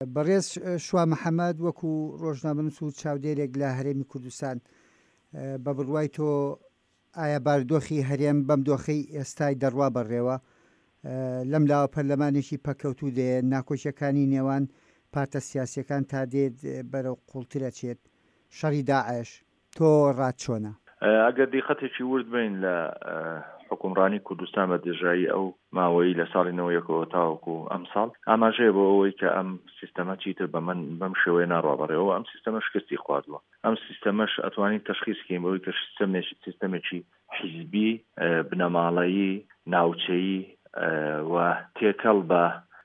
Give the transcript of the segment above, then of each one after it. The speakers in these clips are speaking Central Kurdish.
بەڕێز شوا محەممەد وەکو ڕۆژنامەنووس و چاودێرێک لە هەرێمی کوردستان بە بڕوای تۆ ئایا بارودۆخی هەرێم بەم دۆخەی ئێستای دەڕوا بەڕێوە لەم لاوە پەرلەمانێکی پەکەوتو دێ ناکۆچیەکانی نێوان پارتە سیاسیەکان تا دێت بەرەو قوڵترە چێت شەڕی داعش تۆ ڕات چۆنە؟ ئەگەر دیقەتێکی ورد بین لە حکومڕانی کوردستان بە دژایی ئەو ماوەی لە ساڵی 91 تاوەکو ئەم ساڵ ئاماژەیە بۆ ئەوەی کە ئەم سیستەمە چیتر بە من بەم شێوەیە ناڕابڕێەوە ئەم سیستەمە شکستی خواردووە ئەم سیستەمەش ئەتوانین تەشخیصکەین بەوەی کە سیستەمێکی حیزبی بنەماڵەیی ناوچەیی و تێکەڵ بە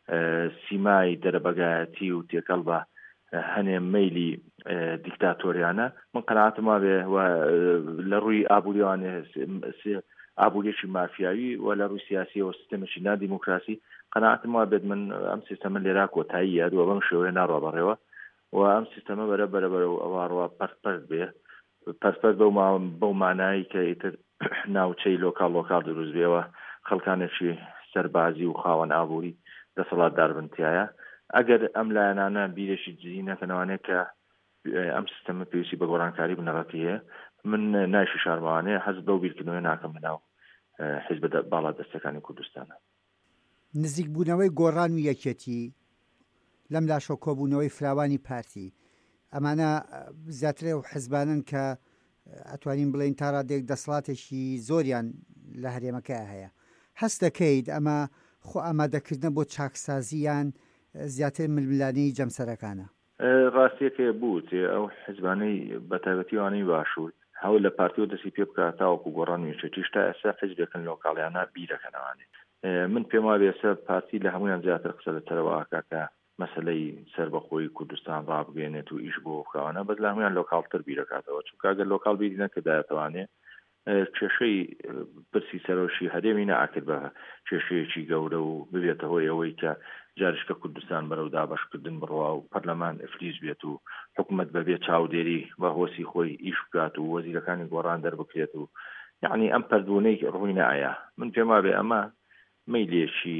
سیمای دەرەبەگایەتی و تێکەڵ بە هەنێ مەیلی دیکتاتۆریانە من قەناعەتم وابێ و لە ڕووی ئابوووریوانێ ئابوووریەکی مافیایی و لە ڕووی سیاسی و سیستەمێکی نادیموکراسی قەناعەتم وابێت من ئەم سیستەمە لێرا کۆتایی یادووە بەم شێوەیە ناڕابڕێەوە و ئەم سیستەمە بەرەبەرەوە ئەوڕوا پەرپەرد بێ پەرپەرد بەو مانایی کە ئیتر ناوچەی لۆکاڵ دروست بێەوە خەڵکانێکی سەربازی و خاوەن ئابووری دەسەڵاتدار بنتیایە ئەگەر ئەم لایەنانە بیرێکی جدی نەکەنەوانێت کە ئەم سیستەمە پێویستی بە گۆڕانکاری بنەڕەتی هەیە من نایشی شارمەوانەیە حەز بەو بیرکردنەوەی ناکەم بەناو حیزب باڵا دەستەکانی کوردستانە. نزیک بوونەوەی گۆڕان و یەکێتی لەم لاشۆ کۆبوونەوەی فراوانی پارتی ئەمانە زیاترێ و حیزبانن کە ئەتوانین بڵێن تا ڕادێک دەسەڵاتێکی زۆریان لە هەرێمەکە هەیە. هەست دەکەیت ئەمە خۆ ئامادەکردنە بۆ چاکسازیان زیاتر ململانەی جەمسەرەکانە؟ ڕاستیەکە بوو ئەو حیزبانەی بەتایبەتیوانەی باشوور هەوڵ لە پارتی و دەستی پێ بکات تاوەکو گۆڕان وێچەتیش تا ئێستا حیزبێکن لۆکاڵیانە بیرەکەنەوانێ من پێم وایە ئێستا پارتی لە هەمویان زیاتر قسە لە تەرەوە ئاکا کە مەسەلەی سەربەخۆی کوردستان ڕابگەێنێت و ئیش بۆ بکەوانە بەس لە هەمویان لۆکاڵتر بیرەکاتەوە چونکە ئەگەر لۆکاڵ بیری نەکردایەتوانێ کێشەی پرسی سەرۆشی هەرێمی نەئاکرد بە کێشەیەکی گەورە و ببێتە هۆی ئەوەی کە جاریشکە کوردستان بەرەو دابەشکردن بڕوا و پەرلەمان ئەفلیس بێت و حکوومەت بەبێ چاودێری بە هۆسی خۆی ئیش بکات و وەزیرەکانی گۆڕان دەربکرێت و یعنی ئەم پەردوونەی ڕووی نایە من پێم وابێ ئەمە مەیلێکی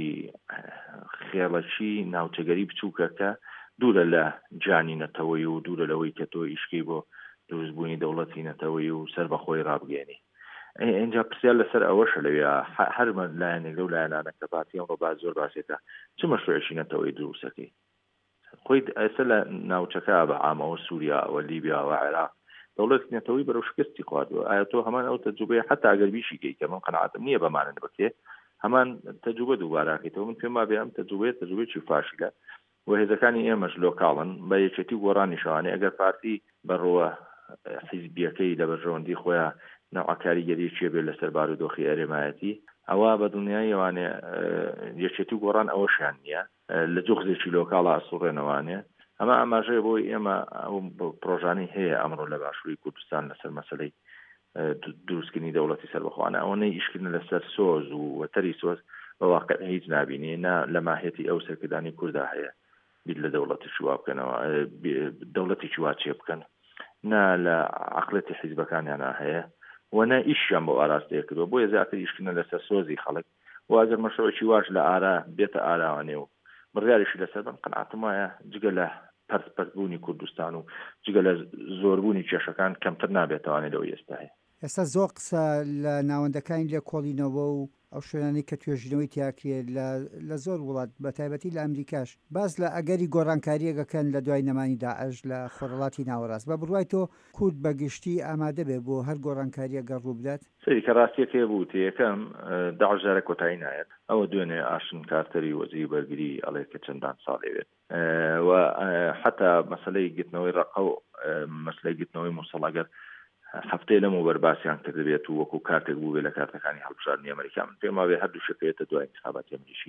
خێڵەکی ناوچەگەری بچووکە کە دوورە لە جانی نەتەوەی و دوورە لەوەی کە تۆ ئیشکەی بۆ دروستبوونی دەوڵەتی نەتەوەی و سەربەخۆی ڕابگەێنی اینجا پرسیار لەسەر ئەوەشە لەوێ هەرمە لایەنێک لەو لایەنانە کە پارتی ئەمڕۆ باز زۆر باسێتە چ مەشروعێکی نەتەوەی دروستەکەی خۆی ئێستا لە ناوچەکە بە عامەوە سووریا و لیبیا و عێراق دەوڵەتی نەتەوەی بەرەو شکستی خواردووە ئایا تۆ هەمان ئەو تەجروبەیە حتا ئەگەر بیشیکەی کە من قەناعەتم نییە بەمانن بکێ هەمان تەجروبە دووباراکەیتەوە من پێم وابێ ئەم تەجروبەیەکی فاشلە و هێزەکانی ئێمەش لۆکاڵن بە یەکێتی و گۆڕانی شەوانێ ئەگەر پارتی بەڕۆوە حیزبیەکەی لە بەرژەوەندی خۆیان نەوع کاریگەریەکیە بێت لەسەر بارودۆخی ئەرێمایەتی ئەوە بە دنیای ئەوانێ یەکێتی و گۆڕان ئەوەشیان نییە لە جوخزێکی لۆکاڵە ئەسوڕێنەوانێ ئەمە ئاماژەیە بۆی ئێمە پرۆژانی هەیە ئەمڕۆ لە باشووری کوردستان لەسەر مەسەلەی دروستکردنی دەوڵەتی سەربەخۆوانە ئەوەنەی ئیشکردن لەسەر سۆز و وەتەری سۆز بەواقع هیچ نابینێ نا لە ماهێتی ئەو سەرکردانی کووردا هەیە بیت لە دەوڵەتی وا بکەنەوە دەوڵەتی وا چێ بکەن نا لە عقلەتی حیزبەکانیانە هەیە وەنە ئیشیان بۆ ئاراستەیە کردووە بۆیە زیاتر ئیشکردن لەسەر سۆزی خەڵک و ئەگەر مەشروعێکی واش لە ئارا بێتە ئاراوانێ و بڕیاریشی لەسەر بن قەناعەتم وایە جگە لە پەرتبوونی کوردستان و جگە لە زۆربوونی کێشەکان کەمتر نابێتەوانێت لەوەی ئێستا هەیە. ئێستا زۆر قسە لە ناوەندەکانی لێ کۆڵینەوە و ئەو شوێنانی کە توێژینەوەی تیاکرێت لە زۆر وڵات بە تایبەتی لە ئەمریکاش باز لە ئەگەری گۆڕانکاریەکەکەن لە دوای نەمانی داعش لە خۆرەڵاتی ناوەڕاست بە بڕوای تۆ کورد بەگشتی ئامادە بێ بۆ هەر گۆڕانکاریە گەڕوو بدات؟ سەری کە ڕاستیەکە بوو یەکەم داعش جارە کۆتایی نایەت ئەوە دوێنێ ئاشن کارتەری وەزیری بەرگری ئەڵێ کە چەندان ساڵێوێت و حتا مەسەلەی گرتنەوەی ڕقە و مەسلەی گرتنەوەی مووسڵەگەر هەفتەیە لەم وبەرباسییان کردبێت و وەکو کارتێک بوو بێ لە کارتەکانی هەڵبژاردننی ئەمریکا من پێم وابێ هەردوو شەکەیەتە دوای انتخاباتی ئەمریکی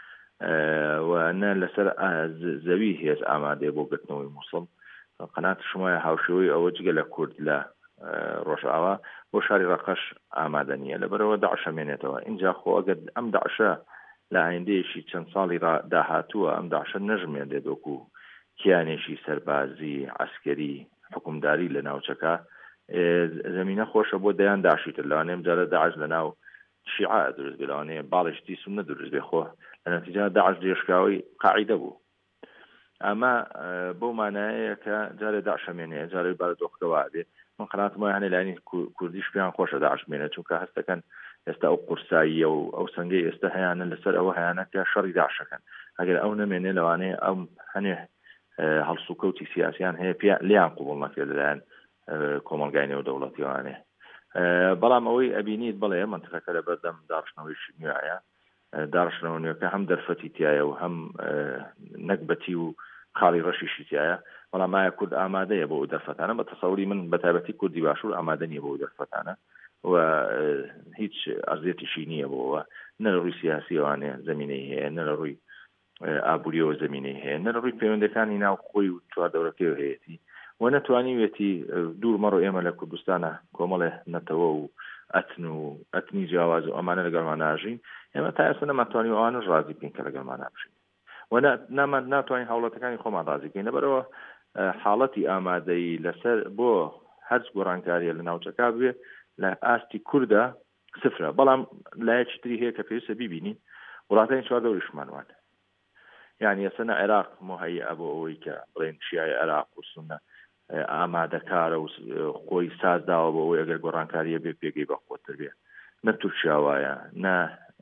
وانە لەسەر زەوی هێز ئامادەیە بۆ گرتنەوەی مووسڵ قەنات شمایە هاوشێوەی ئەوە جگە لە کورد لە ڕۆژئاوا بۆ شاری ڕقەش ئامادە نییە لەبەرەوە داعش ئەمێنێتەوە اینجا خۆ ئەگەر ئەم داعشە لە ئایندەیەکی چەند ساڵی داهاتووە ئەم داعشە نەژمێنێت وەکو کیانێکی سەربازی عسکەری حکومداری لە ناوچەکە زمینە خۆشە بۆ دەیان داشیتر لەوانێ جارە داعش لە ناو شیعە دروست بێ لەوانێ باڵێشتی سون نەدروست بێ خۆ لە نەتیجە داعش درێژکاوی قاعیدە بوو ئەمە بۆ مانایەیە کە جارێ داعشەمێنێ جارێ بارودۆخەوە بێ من قەناتم وایە هەنێ لایانی کوردیش پێیان خۆشە داعشمێنێت چونکە هەستەکەن ئێستا ئەو قورساییە و ئەو سەنگەی ئێستا هەیەیانە لەسەر ئەوە هەیەیانەکە شەڕی داعشەکەن ئەگەر ئەو نەمێنێ لەوانەیە ئەم هەنێ هەڵسوکەوتی سیاسیان هەیە لیان قوبوڵ نەکرێت لەلایەن کۆمەلگای نێودەوڵەتیوانێ بەڵام ئەوەی ئەبینیت بڵێ منتقەکە لە بەردەم داڕشنەوەیشی نوێیە داڕشنەوە نوێەکە هەم دەرفەتی تایە و هەم نەکبەتی و خاڵی ڕەشیشی تایە بەڵام مایە کورد ئامادەیە بۆ دەرفەتانە بە تەسەوری من بە تایبەتی کوردی باشوور ئامادە نییە بۆ دەرفەتانە و هیچ ئەرزێتیشی نییە بۆەوە نە لە ڕووی سیاسیەوانێ زمینەی هەیە نە لە ڕووی ئابوووریەوە زمینەی هەیە نە لە ڕووی پەیوەندەکانی ناو خۆی و چواردەوڕەکەی هەیەتی و نەتوانیوێتی دوور مەڕۆ ئێمە لە کوردستانە کۆمەڵێ نەتەوە و ئەتنی جیاواز و ئەمانە لەگەڵمان ناژین ئێمە تا ئێستا نەماتوانی ئەوانش ڕازی بکەین کە لەگەڵمان نابژین و ناتوانین هاوڵاتەکانی خۆمان ڕازی بکەین لەبەرەوە حاڵەتی ئامادەی لەسەر بۆ هەرچ گۆڕانکاریە لە ناوچەکە بێ لە ئاستی کووردە سفرە بەڵام لایەکی تری هەیە کە پێویستە بیبینین وڵاتانی چواردەوریشمان وانە یعنی ئێستا عێراق مهەیە بۆ ئەوەی کە بڵێن شیعە عێراق و سونە ئامادەکارە و خۆی سازداوە بۆ ئەوەی ئەگەر گۆڕانکاریە بێ پێگەی بەخۆتر بێ نە تورکیا وایە نە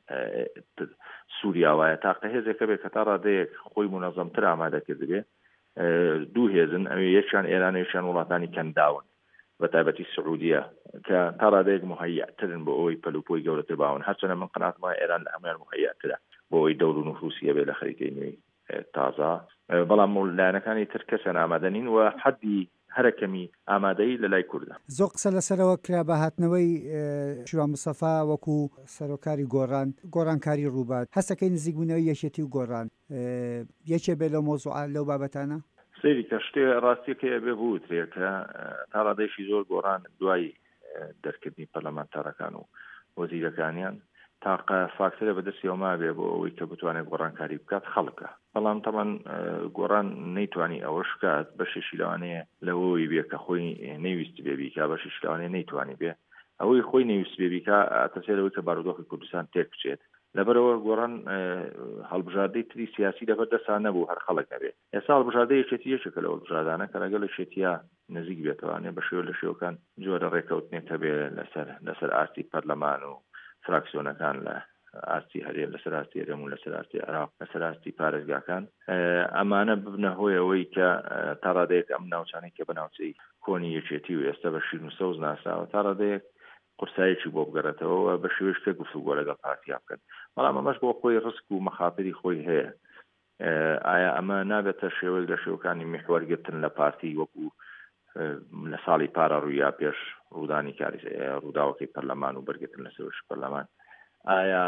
سووریا وایە تاقە هێزێکە بێت کە تا ڕادەیەک خۆی منەظەمتر ئامادەکرد بێ دوو هێزن ئەوێ یەکیان ئێران یەکیان وڵاتانی کەنداون بە تایبەتی سعودیە کە تا ڕادەیەک مهەیەترن بۆ ئەوەی پەلوپۆی گەورەتر باون هەرچەنە من قەناعەتم وایە ئێران لە هەمویان مهەیەترە بۆ ئەوەی دەور و نفوسیە بێ لە خەریکەی نوێی تازە بەڵام لایەنەکانی تر کەسیان ئامادەنین و حەدی هەرەکەمی ئامادەی لە لای کوردە زۆر قسە لەسەرەوە کرا بە هاتنەوەی شیوان مستەفا وەکو سەرۆکاری گۆڕانکاری ڕووبات هەستەکەی نزیکبوونەوەی یەکێتی و گۆڕان یەکێ بێ لەو مۆزوعات لەو بابەتانە سەیری کە شتێ ڕاستیەکەیە بێ بوترێکە تا ڕادێشی زۆر گۆڕان دوای دەرکردنی پەرلەمانتارەکان و وەزیرەکانیان تاقە فاکتەرە بەدەستیەوەما بێ بۆ ئەوەی کە بتوانێت گۆڕانکاری بکات خەڵکە بەڵام تەمان گۆڕان نەیتوانی ئەوەش کات بەشێکی لەوانەیە لەوەی بێ کە خۆی نەیویست بێ بیکا بەشیش لەوانەیە نەیتوانی بێ ئەوەی خۆی نەویست بێ بیکا ئەتەسێرەوەی کە بارودۆخی کوردستان تێک بچێت لەبەرەوە گۆڕان هەڵبژاردەی تری سیاسی لەبەر دەسان نەبوو هەر خەڵک نەبێ ئێستا هەڵبژاردەی یەکێتی یەکێکە لە هەڵبژاردانە کە لەگەڵ شێتیا نزیک بێتوانێ بە شێوە لە شێوەکان جۆرە ڕێکەوتنێکە بێ لەسەر ئاستی پەرلەمان و فراکسیۆنەکان لە ئاستی هەرێم لەسەر ئاستی هەرێم و لەسەر ئاستی عێراق لەسەر ئاستی پارێزگاکان ئەمانە ببنە هۆی ئەوەی کە تا ڕادەیەک ئەم ناوچانەی کە بە ناوچەی کۆنی یەکێتی و ئێستا بە شیر و سەوز ناساوە تا ڕادەیەک قورسایەکی بۆ بگەڕێتەوە بە شێوەیەکە گفتوگۆ لەگەڵ پارتیا بکەن بەڵام ئەمەش بۆ خۆی ڕسک و مەخاتری خۆی هەیە ئایا ئەمە نابێتە شێوەیەک لە شێوەکانی میحوەرگرتن لە پارتی وەکو لە ساڵی پارە ڕوویا پێش ڕوودانی ڕووداوەکەی پەرلەمان و بەرگتن لە سەرۆشی پەرلەمان ئایا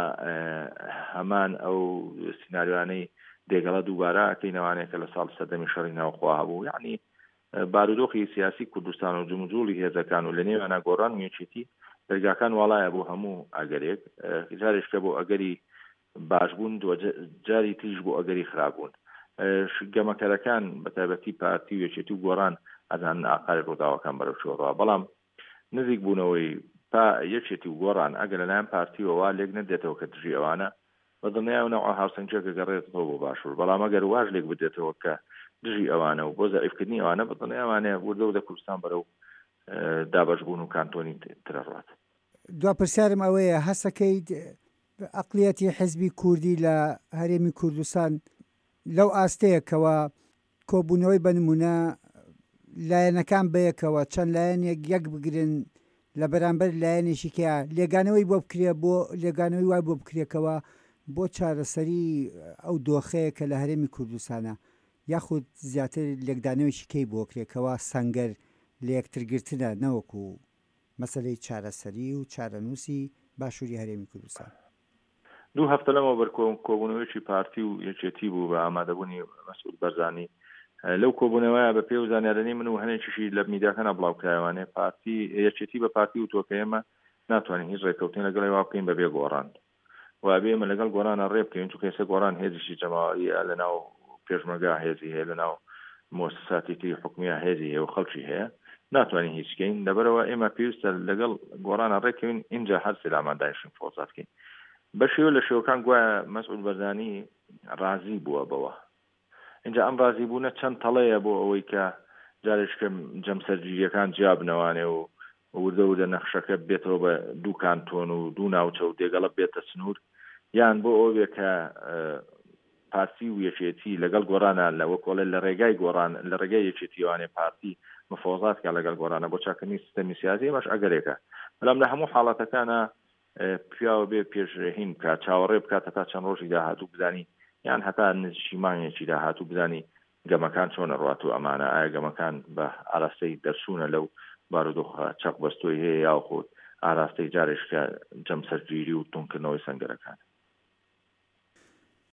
هەمان ئەو سیناریوانەی دێگەڵە دووبارە ئەکەینەوانەیە کە لە ساڵ سەدەمی شەڕی ناوخوا هەبوو یعنی بارودۆخی سیاسی کوردستان و جموجوڵی هێزەکان و لە نێوانە گۆڕان و یەکێتی دەرگاکان وڵایە بۆ هەموو ئەگەرێک جارێککە بۆ ئەگەری باشبوون جاری تریش بۆ ئەگەری خراپبوون گەمەکەرەکان بە تایبەتی پارتی و یەکێتی و گۆڕان ئەزان ئاقای ڕووداوەکان بەرەو چۆڕەوە بەڵام نزیک بوونەوەی یەکێتی و گۆڕان ئەگەر لەلایەن پارتیەوە لێک نەدێتەوە کە دژی ئەوانە بەدڵنیاونەوە هاوسەنگچێکە گەڕێتەوە بۆ باشوور بەڵام ئەگەر واژ لێک بدێتەوە کە دژی ئەوانە و بۆ زەعیفکردنی ئەوانە بەدڵنیاوانەیە وردە و دە کوردستان بەرەو دابەشبوون و کانتۆنی ترەڕات دوا پرسیارم ئەوەیە هەستەکەیت ئەقلیەتی حیزبی کوردی لە هەرێمی کوردستان لەو ئاستەیەکەوە کۆبوونەوەی بەنمونە لایەنەکان بەیەکەوە چەند لایەنێک یەک بگرن لە بەرامبەر لایەنێکی کە لێگانەوەی بۆ بکرێ بۆ لێگانەوەی وای بۆ بکرێکەوە بۆ چارەسەری ئەو دۆخەیە کە لە هەرێمی کوردستانە یاخود زیاتر لێکدانەوەیشی کەی بۆ کرێکەوە سەنگەر لە یەکترگرتنە نەوەکو مەسەلەی چارەسەری و چارەنووسی باشووری هەرێمی کوردستان دوو هەفتە لەمەوە بەر کۆبوونەوەیکی پارتی و یەکێتی بوو بە ئامادەبوونی مەسعود بەرزانی لەو کۆبوونەوەیە بە پێ و زانیاردنی من و هەنێکیشی لە میدیاکانە بڵاوکرایوانێ پارتی یەکێتی بە پارتی و تۆکەیەمە ناتوانین هیچ ڕێکەوتین لەگەڵی وا بکەین بەبێ گۆڕان وابێ ئێمە لەگەڵ گۆڕانە ڕێ بکەین چونکە ئێستا گۆڕان هێزیشی جەماوەریە لەناو پێشمەرگا هێزی هەیە لەناو مؤسساتی تری حکومیە هێزی هەیە و خەڵکی هەیە ناتوانین هیچ بکەین لەبەرەوە ئێمە پێویستە لەگەڵ گۆڕانە ڕێکەوین اینجا هەر سلامەن دایشین فۆزات بکەین بە شێوە لە شێوەکان گوایە مەسعود بەرزانی ڕازی بووە بەوە اینجا ئەم ڕازیبوونە چەند تەڵەیە بۆ ئەوەی کە جارێککە جەمسەرگیریەکان جیاب نەوانێ و وردە نەخشەکە بێتەوە بە دوو کانتۆن و دوو ناوچە و دێگەڵە بێتە سنوور یان بۆ ئەوێ کە پارتی و یەکێتی لەگەڵ گۆڕانە لەوە کۆڵێ لە ڕێگای گۆڕان لە ڕێگای یەکێتیوانێ پارتی مفۆزاتکە لەگەڵ گۆڕانە بۆ چاکردنی سیستەمی سیاسی باش ئەگەرێکە بەڵام لە هەموو حاڵەتەکانە پیاوە بێ پێشڕێهین بکات چاوەڕێ بکاتە تا چەند ڕۆژی داهاتوو بزانی یان هەتا نزیکی مانگێکی داهاتوو بزانی گەمەکان چۆنە ڕات و ئەمانە ئایا گەمەکان بە ئاراستەی دەرچوونە لەو بارودۆخە چەق بەستۆی هەیە یاخۆت ئاراستەی جارێککە جەمسەرگیری و تونکردنەوەی سەنگەرەکان